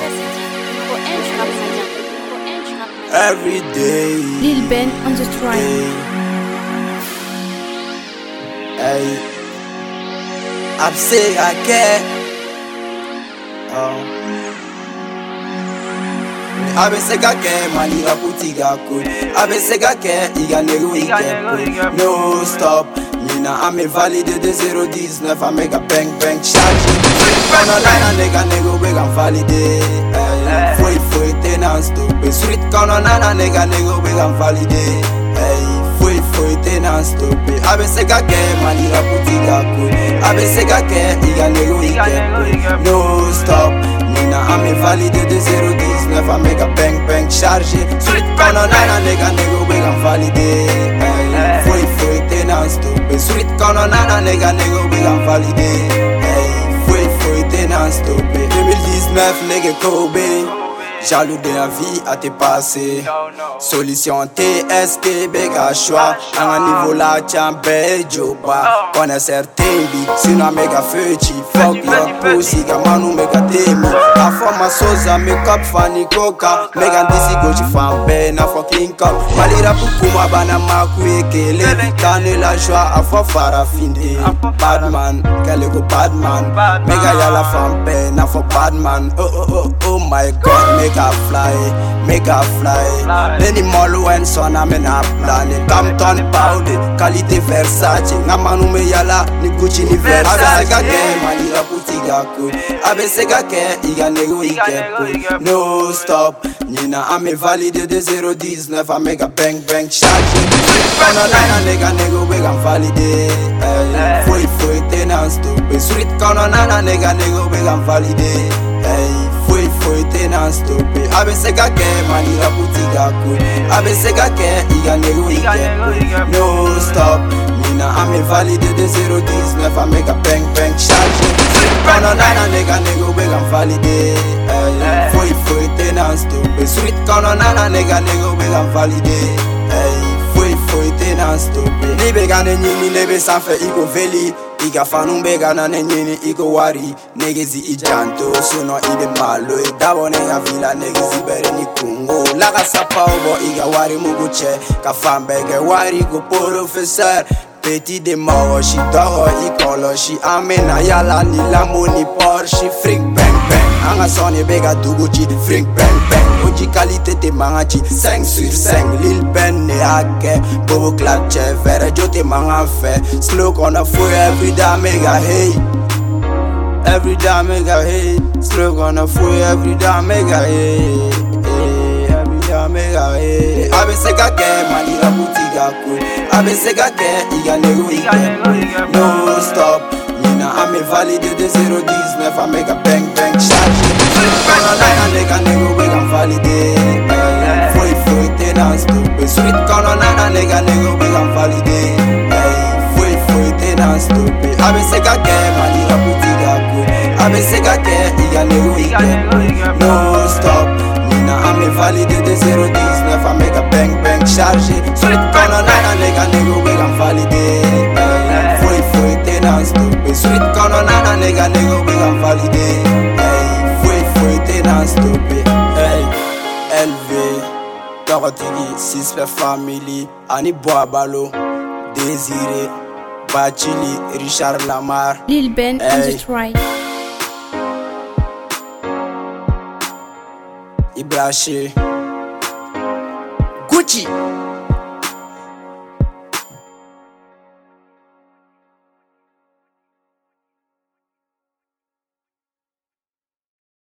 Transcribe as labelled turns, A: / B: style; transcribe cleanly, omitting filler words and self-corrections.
A: Every day.
B: Lil Ben on the track.
A: Hey, I'm saying I can't. Abe sega ke mani la putiga cool. Abe sega ke iga negu ike. No stop. Mina ame valide de 019. I make a bang bang charge. On a line a nega nego beg and valide. Foi tenant stupid. Sweet con on a nega nego beg and valide. Foi tenant stupid. Abe sega ke mani la putiga cool. Abe sega ke iga negu ike. No stop. Mina ame valide de 019. I make a bang bang charge. Sweet con on a nega nego beg and valide. Foi tenant stupid. Sweet con on a nega nego beg and valide. Foi tenant stupid. 2019 nega Kobe. Jaloux de la vie à tes passés. Solution TSK bega choix. À un niveau là tiens bejoba. On a certains bi sinon mega feuchi. Fuck your pussy gamanu mega temi. A forma sosa make up funny coca. Mega disi go tu fan ben a fuck link up. Malira pukuma bana maku ekele. Tane la joie a fo farafinde. Badman, kale go badman. Mega yala fan ben a fo badman. Oh my god, make a fly. Many mall when son I'm in a planet. Campton powder, qualité Versace. Ngamanu me yala, ni Gucci ni Versace. Abe sega ke mani la putiga cool. Abe sega ke iga nego ike. No stop. Nina ame valide de 019. I make a bang bang charge. On a line a nega nego beg and valide. Foi tenant stupid. Sweet con on a nega nego beg and valide. Foi tenant stupid. Abe sega ke mani la putiga cool. Abe sega ke iga nego ike. No stop. Nina ame valide de 019. I make a bang bang charge. Con on a nega nego beg and valide. Foi tenant stupid. Sweet con on a nega nego beg and valide. Foi tenant stupid. Ni bega ne nyini lebe sanfe iko veli. Iga fanu bega na ne nyini iko wari. Negezi ijanto suno ibe malo. Dabo nega vila negezi bere ni kungo. Laga sapa obo iga wari muguche. Kafambege wari go professeur. Petit de mort, she dog, ikolo, she amena yala ni la money Porsche, freak bang bang. Anga sonne bega duguchi, freak bang bang. Oji qualité te mangachi, 5 sur 5. Lil Ben ne hake, bobo klatche, verre jote manga fe. Slow gonna fool every day mega hey. Every day mega hey. Slow gonna fool every day mega hey. Mega hey. Abe sega ke mani la putiga cool. Abe sega ke iga nego ike. No stop. Nina ame valide de 019. I make a bang bang charge. On a line a nega nego beg and valide. Foi tenant stupid. Sweet con on a nega nego beg and valide. Foi tenant stupid. Abe sega ke mani la putiga cool. Abe sega ke iga nego ike. No stop. Ame valide de 019. I make a bang bang charge. Sweet con on a nega nego beg and valide. Foi tenant stupid. Sweet con on a nega nego beg and valide. Foi tenant stupid. Hey, LV Dorotigi, Sispe Family, Ani Boabalo, Désiré, Bachili, Richard Lamar.
B: Lil Ben on the track.
A: Ibrache Gucci